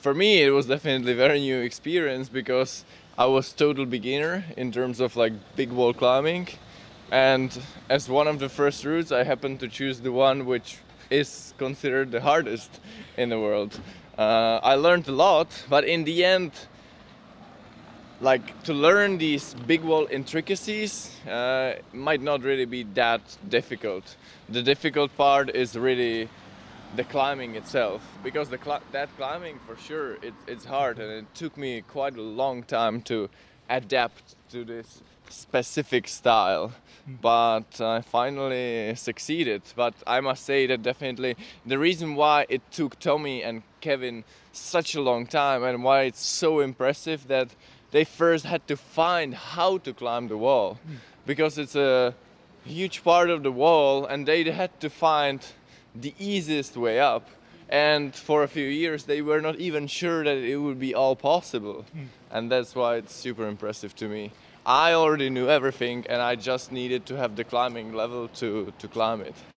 For me, it was definitely a very new experience because I was total beginner in terms of like big wall climbing, and as one of the first routes, I happened to choose the one which is considered the hardest in the world. I learned a lot, but in the end, like to learn these big wall intricacies might not really be that difficult. The difficult part is really the climbing itself, because that climbing for sure it's hard, and it took me quite a long time to adapt to this specific style, but I finally succeeded. But I must say that definitely the reason why it took Tommy and Kevin such a long time, and why it's so impressive, that they first had to find how to climb the wall, because it's a huge part of the wall, and they had to find the easiest way up. And for a few years, they were not even sure that it would be all possible. And that's why it's super impressive to me. I already knew everything, and I just needed to have the climbing level to climb it.